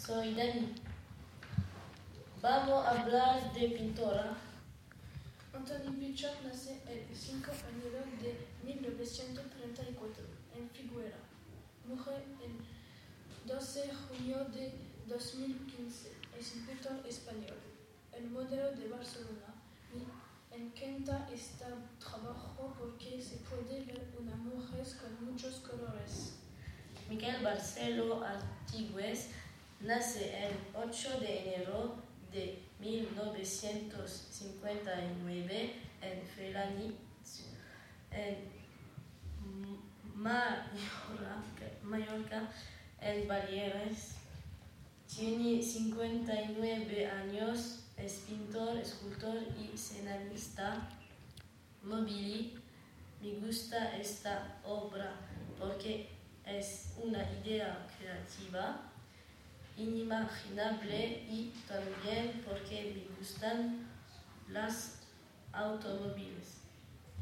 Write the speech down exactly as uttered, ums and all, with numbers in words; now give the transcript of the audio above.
Soy Dani. Vamos a hablar de pintora. Anthony Picard nace el cinco de enero de mil novecientos treinta y cuatro en Figueira. Muere el doce de junio de dos mil quince. Es un pintor español. El modelo de Barcelona. Me encanta este trabajo porque se puede ver una mujer con muchos colores. Miquel Barceló Artigües nace el ocho de enero de mil novecientos cincuenta y nueve en Felanitx, en Mallorca, Mallorca, en Baleares. Tiene cincuenta y nueve años, es pintor, escultor y ceramista. Mobili. Me gusta esta obra porque es una idea creativa, inimaginable y también porque me gustan los automóviles.